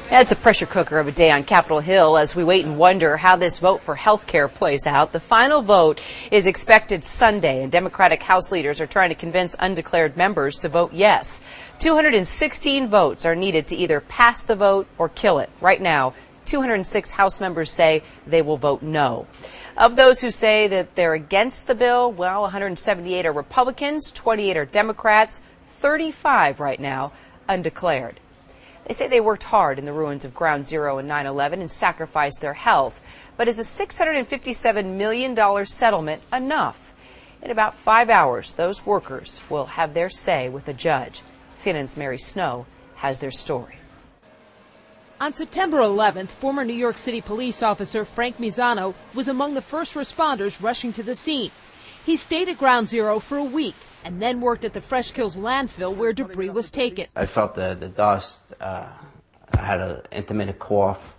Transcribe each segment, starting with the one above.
It's a pressure cooker of a day on Capitol Hill as we wait and wonder how this vote for health care plays out. The final vote is expected Sunday, and Democratic House leaders are trying to convince undeclared members to vote yes. 216 votes are needed to either pass the vote or kill it. Right now, 206 House members say they will vote no. Of those who say that they're against the bill, well, 178 are Republicans, 28 are Democrats, 35 right now undeclared. They say they worked hard in the ruins of Ground Zero and 9/11 and sacrificed their health. But is a $657 million settlement enough? In about 5 hours, those workers will have their say with a judge. CNN's Mary Snow has their story. On September 11th, former New York City police officer Frank Misano was among the first responders rushing to the scene. He stayed at Ground Zero for a week and then worked at the Fresh Kills landfill where debris was taken. I felt the dust. I had an intermittent cough,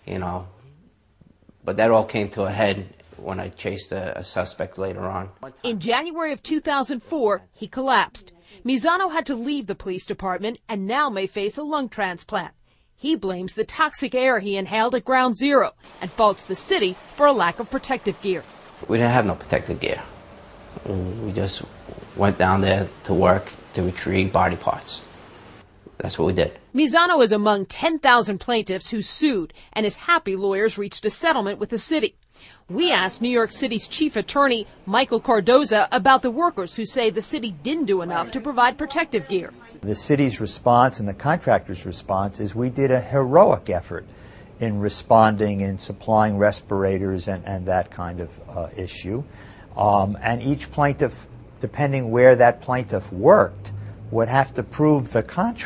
but that all came to a head when I chased a suspect later on. In January of 2004, he collapsed. Misano had to leave the police department and now may face a lung transplant. He blames the toxic air he inhaled at Ground Zero and faults the city for a lack of protective gear. We didn't have no protective gear. We just went down there to work to retrieve body parts. That's what we did. Misano is among 10,000 plaintiffs who sued, and his happy lawyers reached a settlement with the city. We asked New York City's chief attorney, Michael Cardoza, about the workers who say the city didn't do enough to provide protective gear. The city's response and the contractor's response is we did a heroic effort in responding and supplying respirators and that kind of issue. And each plaintiff, depending where that plaintiff worked, would have to prove the contrary.